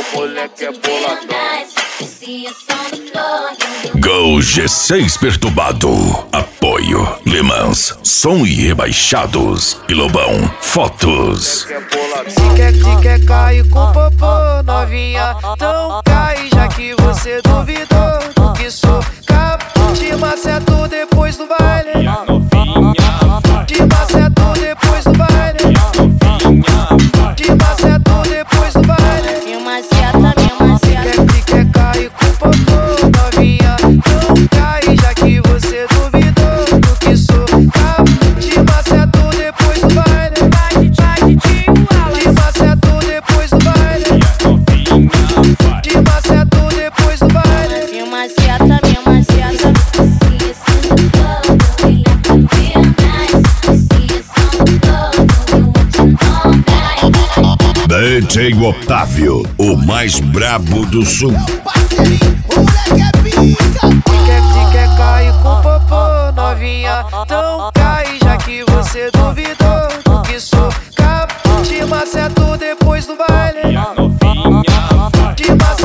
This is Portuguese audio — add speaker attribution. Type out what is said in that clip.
Speaker 1: moleque é boladão.
Speaker 2: Go G6 Perturbado. Apoio Le Mans, Som e Rebaixados e Lobão Fotos.
Speaker 3: Se quer cair com popô, novinha, então cai, já que você duvidou do que sou capaz. Te maceto depois do baile, te maceto depois do baile, te maceto depois do baile.
Speaker 4: Me maceta.
Speaker 3: Se quer cair com popô, novinha, então cai, já que você duvidou do que sou capaz. Te maceto depois do baile, te maceto depois do baile, te maceto depois do baile.
Speaker 4: Me maceta.
Speaker 2: DJ Otávio, o mais brabo do sul.
Speaker 3: Se quer cair com popô, novinha, então cai, já que você duvidou do que sou capaz. Te maceto depois do baile, te maceto